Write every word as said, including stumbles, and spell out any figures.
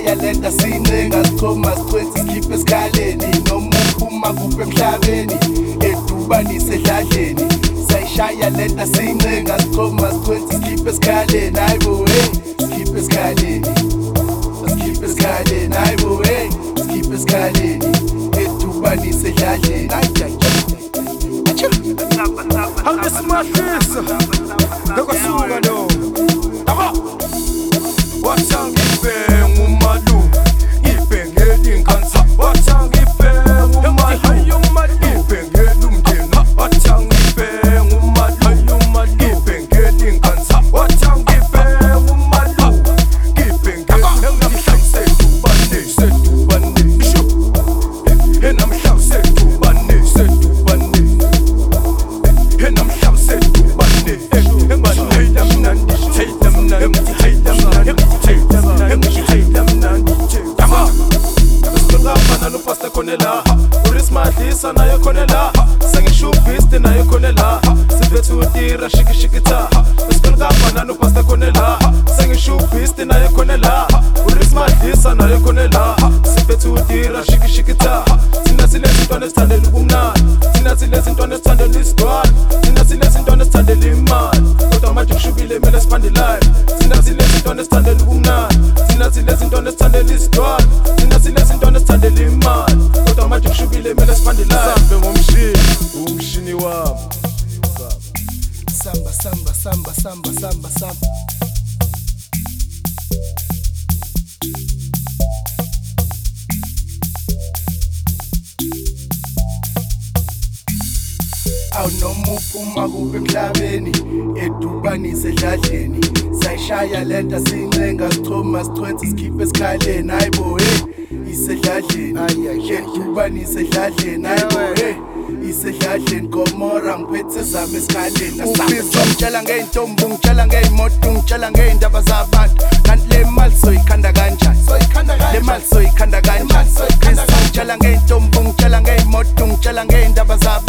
sayishaya lenta sincenga sichoma sichwethi sikhiphe esikhaleni noma uphuma kuphi emhlabeni edubanise edladleni sayishaya lenta sincenga sichoma sichwethi sikhiphe esikhaleni hayibo hey sikhiphe esikhaleni sikhiphe esikhaleni hayibo hey sikhiphe esikhaleni edubanise edladleni angesimahisa ndokwasuka lo aba wathangipe ngumalu ngibhengeli nkansa wathangipe ngumalu ngibhengeli umndeni wathangipe ngumalu ngibhengeli nkansa wathangipe ngumalu ngibhengeli namhlanje sedubane sedubane sho enamhlanje sedubane sedubane enamhlanje sedubane engibani namnandi thayila mnandi thayila mnandi thayila mnandi yama Singapana no pasta konela Uris madisa na yakonela Sangishu beast na yakonela Sibetu tira shiki shikita Singapana no pasta konela Sangishu beast na yakonela Uris madisa na yakonela Sibetu tira shiki shikita Sina sile sintwane stande lubumna Sina sile sintwane stande listwan Sina sile sintwane stande liman Kota magic shubile mele spandi life Sina sile sintwane stande lubumna Sina sile sintwane stande listwan Sina sile sintwane stande liman Kota magic shubile mele spandi life Sambe ngumshini umshini wami Samba samba samba samba samba samba Aw noma uphuma kuphi emhlabeni edubanise edladleni sayishaya lenta sincenga sichoma sichwethi sikhiphe esikhaleni hayibo hey isedladleni edubanise edladleni hayibo hey isedladleni Gomora ngiphethe zami esikhaleni ubizwa ngitshela ngeintombi ngitshela ngeimoto ngitshela ngeindaba zabantu kanti le mali soyikhanda kanjani le mali soyikhanda kanjani ngitshela ngeintombi ngitshela ngeimoto ngitshela ngeindaba zabantu